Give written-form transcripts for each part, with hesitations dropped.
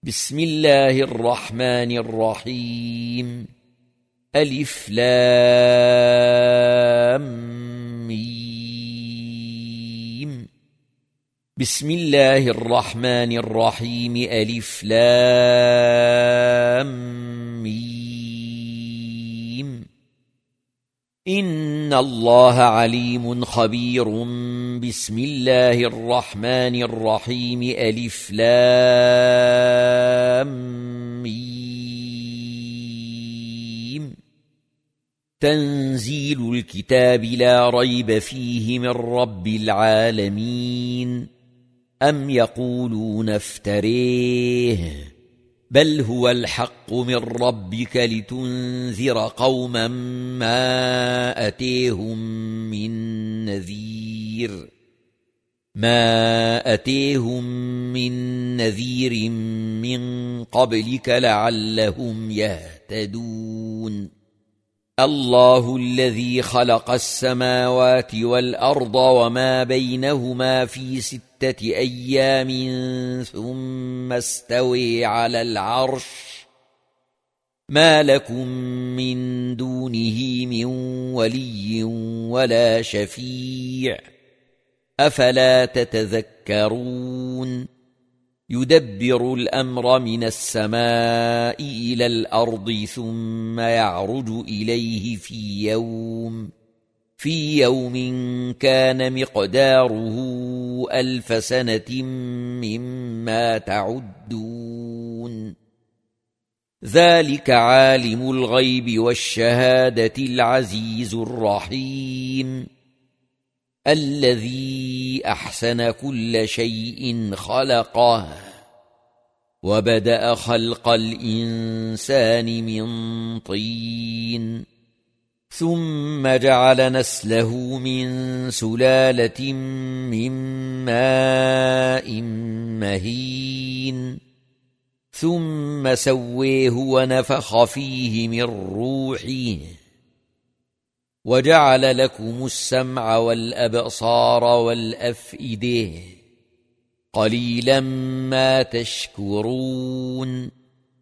بسم الله الرحمن الرحيم. ألف لام ميم. بسم الله الرحمن الرحيم. ألف لام ميم. إن الله عليم خبير. بسم الله الرحمن الرحيم. ألف لام ميم. تنزيل الكتاب لا ريب فيه من رب العالمين. أم يقولون افتريه بل هو الحق من ربك لتنذر قوما ما أتيهم من نذير من قبلك لعلهم يهتدون. الله الذي خلق السماوات والأرض وما بينهما في 6 أيام ثم استوى على العرش. ما لكم من دونه من ولي ولا شفيع أفلا تتذكرون. يدبر الأمر من السماء إلى الأرض ثم يعرج إليه في يوم كان مقداره 1000 سنة مما تعدون. ذلك عالم الغيب والشهادة العزيز الرحيم. الذي أحسن كل شيء خلقه وبدأ خلق الإنسان من طين ثم جعل نسله من سلالة من ماء مهين ثم سويه ونفخ فيه من روحه وجعل لكم السمع والأبصار والأفئدة قليلا ما تشكرون.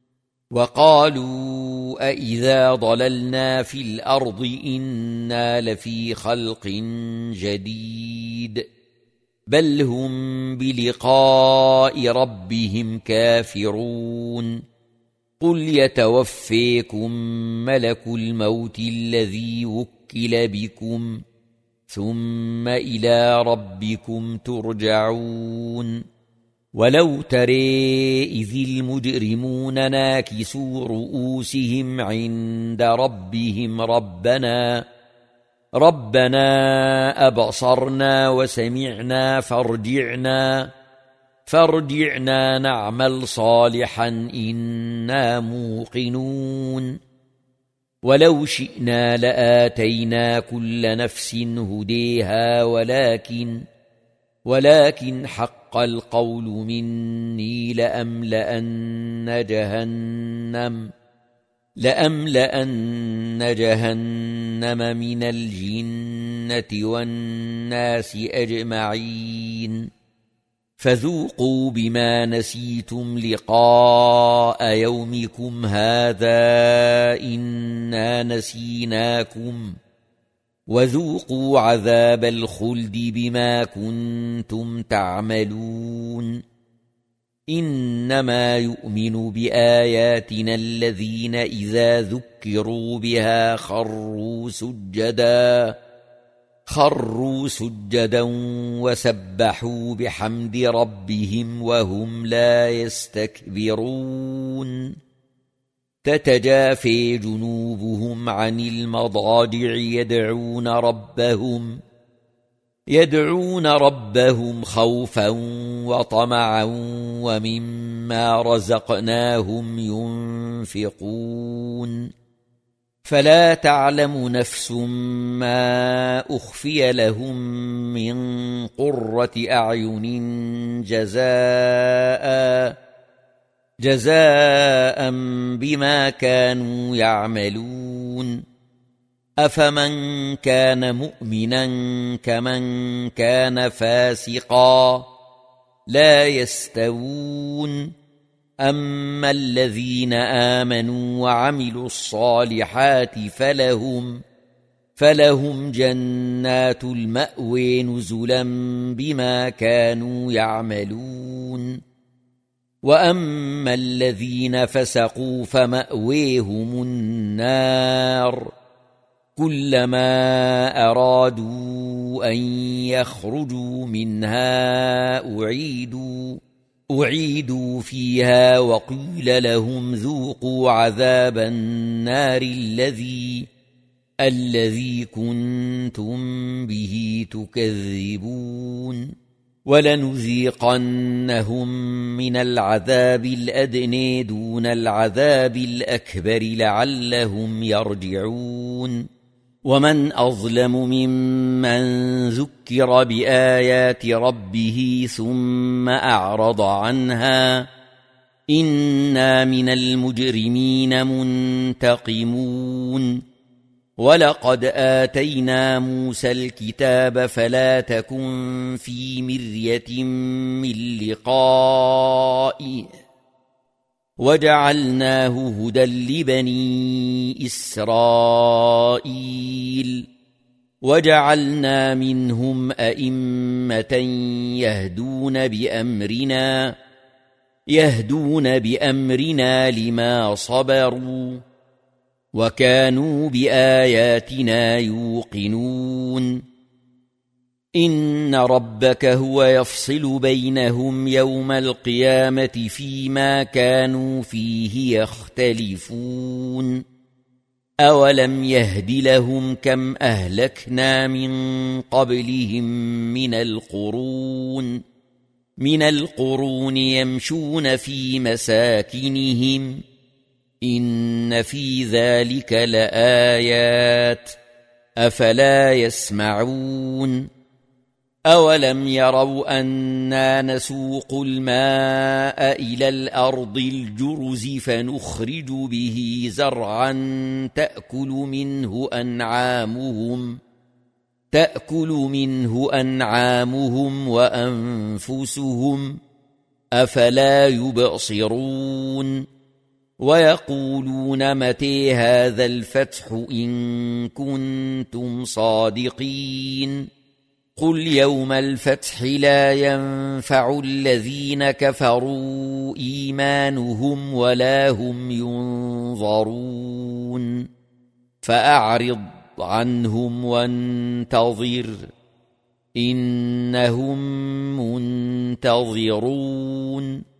وقالوا أإذا ضللنا في الأرض إنا لفي خلق جديد بل هم بلقاء ربهم كافرون. قل يتوفيكم ملك الموت الذي وكل بكم ثم إلى ربكم ترجعون. ولو ترى إذ المجرمون ناكسوا رؤوسهم عند ربهم ربنا أبصرنا وسمعنا فارجعنا نعمل صالحا إنا موقنون. ولو شئنا لآتينا كل نفس هديها ولكن حق القول مني لأملأن جهنم من الجنة والناس أجمعين. فذوقوا بما نسيتم لقاء يومكم هذا إنا نسيناكم وذوقوا عذاب الخلد بما كنتم تعملون. إنما يؤمن بآياتنا الذين إذا ذكروا بها خروا سجدا وسبحوا بحمد ربهم وهم لا يستكبرون. تتجافي جنوبهم عن المضاجع يدعون ربهم خوفا وطمعا ومما رزقناهم ينفقون. فلا تعلم نفس ما أخفي لهم من قرة أعين جزاء بما كانوا يعملون. أفمن كان مؤمنا كمن كان فاسقا لا يستوون أما الذين آمنوا وعملوا الصالحات فلهم جنات المأوى نزلا بما كانوا يعملون وأما الذين فسقوا فمأويهم النار كلما أرادوا أن يخرجوا منها أعيدوا فيها وقيل لهم ذوقوا عذاب النار الذي كنتم به تكذبون ولنذيقنهم من العذاب الأدنى دون العذاب الأكبر لعلهم يرجعون ومن أظلم ممن ذكر بآيات ربه ثم أعرض عنها إنا من المجرمين منتقمون ولقد آتينا موسى الكتاب فلا تكن في مرية من لقائه وجعلناه هدى لبني إسرائيل وجعلنا منهم أئمة يهدون بأمرنا لما صبروا وكانوا بآياتنا يوقنون إن ربك هو يفصل بينهم يوم القيامة فيما كانوا فيه يختلفون أولم يهد لهم كم أهلكنا من قبلهم من القرون يمشون في مساكنهم إن في ذلك لآيات أفلا يسمعون أولم يروا أنا نسوق الماء إلى الأرض الجرز فنخرج به زرعا تأكل منه أنعامهم وأنفسهم أفلا يبصرون ويقولون متى هذا الفتح إن كنتم صادقين قل يوم الفتح لا ينفع الذين كفروا إيمانهم ولا هم ينظرون فأعرض عنهم وانتظر إنهم منتظرون